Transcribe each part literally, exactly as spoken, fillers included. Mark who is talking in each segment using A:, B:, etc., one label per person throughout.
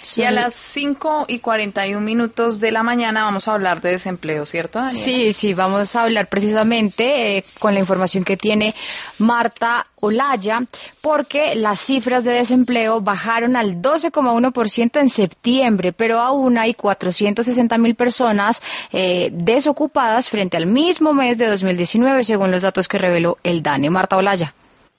A: Y a las cinco y cuarenta y un minutos de la mañana vamos a hablar de desempleo, ¿cierto, Daniela?
B: Sí, sí, vamos a hablar precisamente eh, con la información que tiene Marta Olaya, porque las cifras de desempleo bajaron al doce coma uno por ciento en septiembre, pero aún hay cuatrocientas sesenta mil personas eh, desocupadas frente al mismo mes de dos mil diecinueve, según los datos que reveló el DANE. Marta Olaya.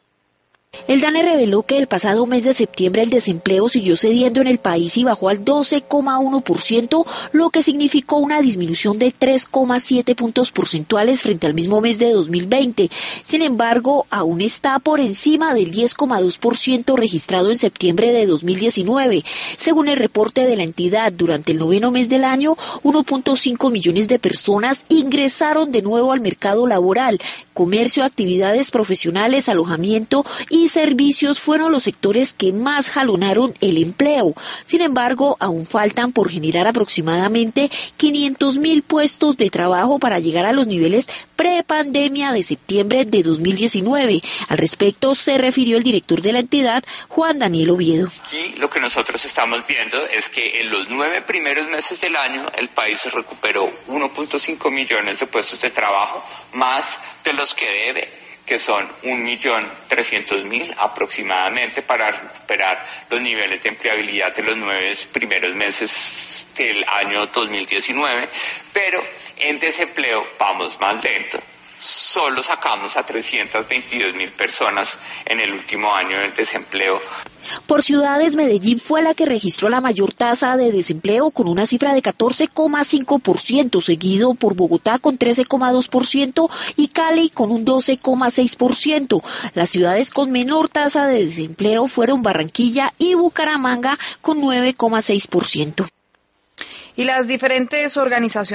C: El DANE reveló que el pasado mes de septiembre el desempleo siguió cediendo en el país y bajó al doce coma uno por ciento, lo que significó una disminución de tres coma siete puntos porcentuales frente al mismo mes de dos mil veinte. Sin embargo, aún está por encima del diez coma dos por ciento registrado en septiembre de dos mil diecinueve. Según el reporte de la entidad, durante el noveno mes del año, uno punto cinco millones de personas ingresaron de nuevo al mercado laboral. Comercio, actividades profesionales, alojamiento y servicios fueron los sectores que más jalonaron el empleo. Sin embargo, aún faltan por generar aproximadamente quinientos mil puestos de trabajo para llegar a los niveles prepandemia de septiembre de dos mil diecinueve. Al respecto se refirió el director de la entidad, Juan Daniel Oviedo.
D: Aquí lo que nosotros estamos viendo es que en los nueve primeros meses del año el país recuperó uno punto cinco millones de puestos de trabajo, más de los que debe, que son un millón trescientos mil aproximadamente, para recuperar los niveles de empleabilidad de los nueve primeros meses del año dos mil diecinueve, pero en desempleo vamos más lento. Solo sacamos a trescientas veintidós mil personas en el último año del desempleo.
C: Por ciudades, Medellín fue la que registró la mayor tasa de desempleo con una cifra de catorce coma cinco por ciento, seguido por Bogotá con trece coma dos por ciento y Cali con un doce coma seis por ciento. Las ciudades con menor tasa de desempleo fueron Barranquilla y Bucaramanga con nueve coma seis por ciento.
A: Y las diferentes organizaciones